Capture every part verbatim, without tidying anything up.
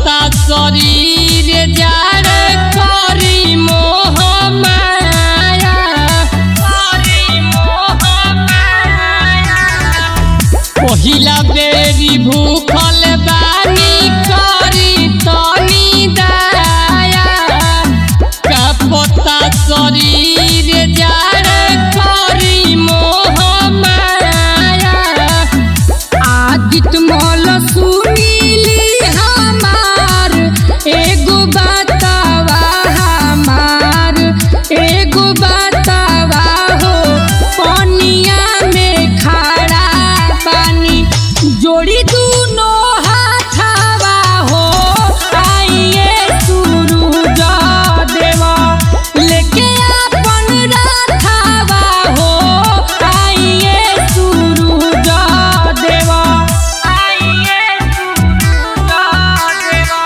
पता शरीर जार करी मोह माया करी मोह माया पहिला बेरी भूखल बानी करी तनी दया का पता शरीर जार करी मोह माया आदित मल सुनीली हमार एगो बतावा हमार एगो बतावा हो पनिया में खड़ा पानी जोड़ी दूनो हाथवा हो आइए सूरज देवा लेके अपन राथवा हो आइए सूरज देवा आइए सूरज देवा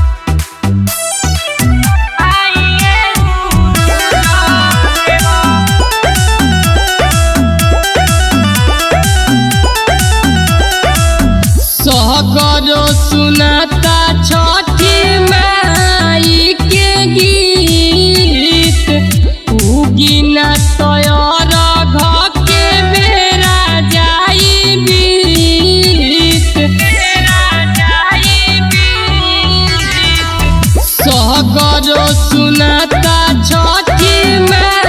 आइए सहगरो सुनाता छठी माई के गीत उगिना तयर घ के बेरा जाई बीत बेरा जाई बीत सहगरो सुनाता छठी माई